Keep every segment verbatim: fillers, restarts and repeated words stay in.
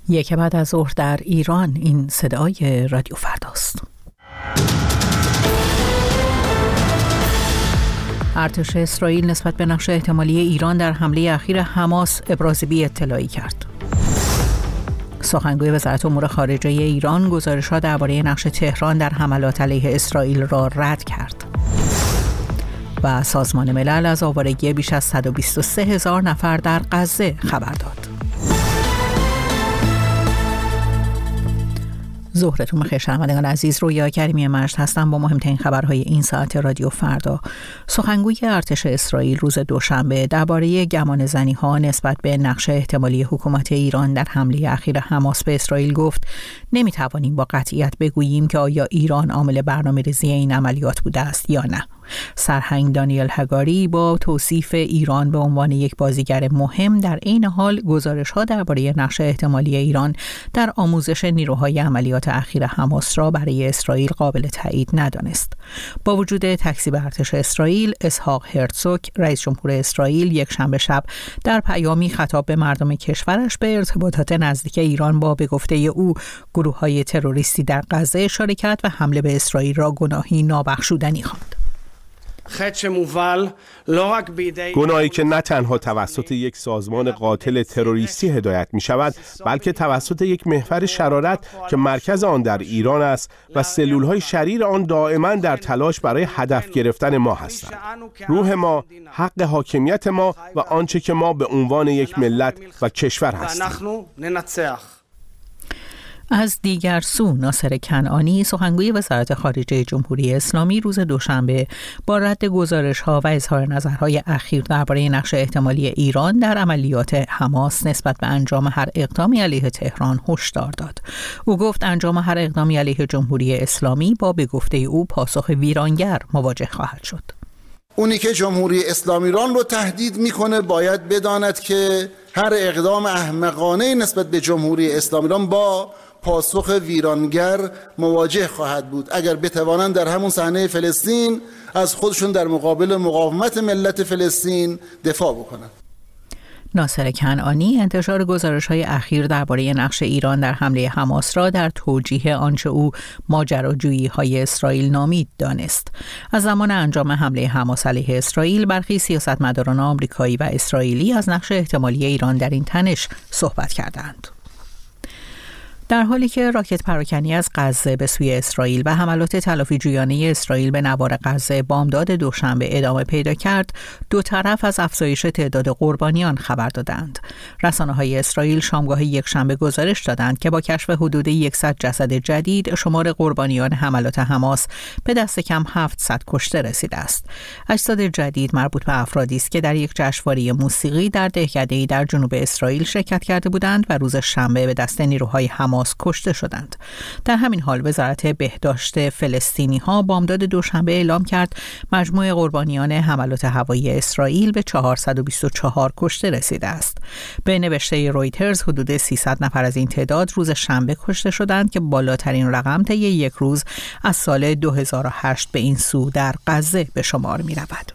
یک بعد از ظهر در ایران، این صدای رادیو فرداست. ارتش اسرائیل نسبت به نقش احتمالی ایران در حمله اخیر حماس ابراز بی اطلاعی کرد. سخنگوی وزارت امور خارجه ایران گزارش‌ها درباره نقش تهران در حملات علیه اسرائیل را رد کرد. و سازمان ملل از آوارگی بیش از صد و بیست و سه هزار نفر در غزه خبر داد. ظهرتون بخیر شنوندگان عزیز، رویا کریمی مجد هستم با مهمترین خبرهای این ساعت رادیو فردا. سخنگوی ارتش اسرائیل روز دوشنبه درباره گمانه‌زنی‌ها نسبت به نقش احتمالی حکومت ایران در حمله اخیر حماس به اسرائیل گفت نمی‌توانیم با قطعیت بگوییم که آیا ایران عامل برنامه‌ریزی این عملیات بوده است یا نه. سرهنگ دانیل هگاری با توصیف ایران به عنوان یک بازیگر مهم در عین حال گزارش‌ها درباره نقش احتمالی ایران در آموزش نیروهای عملیات اخیر حماس را برای اسرائیل قابل تایید ندانست. با وجود تکذیب ارتش اسرائیل، اسحاق هرتزوگ رئیس جمهور اسرائیل یک شنبه شب در پیامی خطاب به مردم کشورش به ارتباطات نزدیک ایران با به گفته او گروه‌های تروریستی در غزه اشاره کرد و حمله به اسرائیل را گناهی نابخشودنی خواند. گناهی که نه تنها توسط یک سازمان قاتل تروریستی هدایت می شود، بلکه توسط یک محور شرارت که مرکز آن در ایران است و سلولهای شریر آن دائما در تلاش برای هدف گرفتن ما هستند. روح ما، حق حاکمیت ما و آنچه که ما به عنوان یک ملت و کشور هستیم. از دیگر سو، ناصر کنعانی سخنگوی وزارت خارجه جمهوری اسلامی روز دوشنبه با رد گزارش‌ها و اظهار نظرهای اخیر درباره نقش احتمالی ایران در عملیات حماس نسبت به انجام هر اقدامی علیه تهران هشدار داد. او گفت انجام هر اقدامی علیه جمهوری اسلامی با به گفته او پاسخ ویرانگر مواجه خواهد شد. اونی که جمهوری اسلامی ایران رو تهدید میکنه باید بداند که هر اقدام احمقانه نسبت به جمهوری اسلامی ایران با پاسخ ویرانگر مواجه خواهد بود اگر بتوانند در همون صحنه فلسطین از خودشون در مقابل مقاومت ملت فلسطین دفاع بکنند. ناصر کنعانی انتشار گزارش‌های اخیر درباره نقش ایران در حمله حماس را در توجیه آنچه او ماجراجویی‌های اسرائیل نامید دانست. از زمان انجام حمله حماس علیه اسرائیل برخی سیاستمداران آمریکایی و اسرائیلی از نقش احتمالی ایران در این تنش صحبت کردند. در حالی که راکت پراکنی از غزه به سوی اسرائیل و حملات تلافی جویانه اسرائیل به نوار غزه بامداد دوشنبه ادامه پیدا کرد، دو طرف از افزایش تعداد قربانیان خبر دادند. رسانه‌های اسرائیل شامگاه یکشنبه گزارش دادند که با کشف حدود صد جسد جدید، شمار قربانیان حملات حماس به دست کم هفتصد کشته رسیده است. اجساد جدید مربوط به افرادی است که در یک جشنواره موسیقی در دهکده‌ای در جنوب اسرائیل شرکت کرده بودند و روز شنبه به دست نیروهای حماس کشته شدند. در همین حال وزارت بهداشت فلسطینی ها بامداد دوشنبه اعلام کرد مجموع قربانیان حملات هوایی اسرائیل به چهارصد و بیست و چهار کشته رسیده است. به نوشته رویترز حدود سیصد نفر از این تعداد روز شنبه کشته شدند که بالاترین رقم طی یک روز از سال دو هزار و هشت به این سو در غزه به شمار می رود.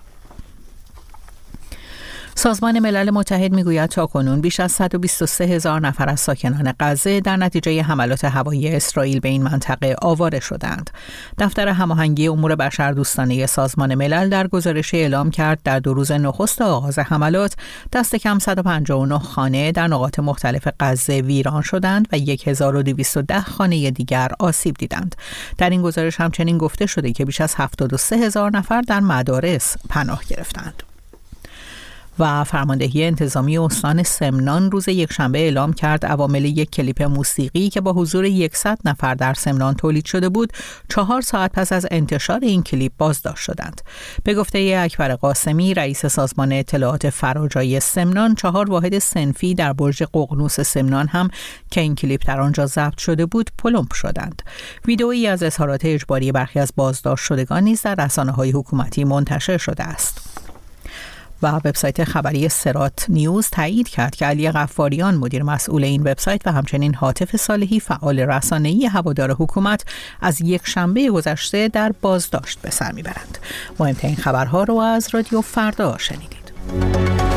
سازمان ملل متحد میگوید تاکنون بیش از صد و بیست و سه هزار نفر از ساکنان غزه در نتیجه حملات هوایی اسرائیل به این منطقه آواره شدند. دفتر هماهنگی امور بشردوستانه سازمان ملل در گزارش اعلام کرد در دو روز نخست آغاز حملات دست کم صد و پنجاه و نه خانه در نقاط مختلف غزه ویران شدند و هزار و دویست و ده خانه دیگر آسیب دیدند. در این گزارش همچنین گفته شده که بیش از هفتاد و سه هزار نفر در مدارس پناه گرفتند. و فرماندهی انتظامی استان سمنان روز یکشنبه اعلام کرد عوامل یک کلیپ موسیقی که با حضور صد نفر در سمنان تولید شده بود چهار ساعت پس از انتشار این کلیپ بازداشت شدند. به گفته اکبر قاسمی رئیس سازمان اطلاعات فراجای سمنان، چهار واحد صنفی در برج ققنوس سمنان هم که این کلیپ در آنجا ضبط شده بود پلمپ شدند. ویدئویی از اظهارات اجباری برخی از بازداشت شدگان نیز در رسانه‌های حکومتی منتشر شده است. و وبسایت خبری سرات نیوز تایید کرد که علی غفاریان مدیر مسئول این وبسایت و همچنین هاتف صالحی فعال رسانه‌ای هوادار حکومت از یک شنبه گذشته در بازداشت به سر میبرند. مهمترین خبرها رو از رادیو فردا شنیدید.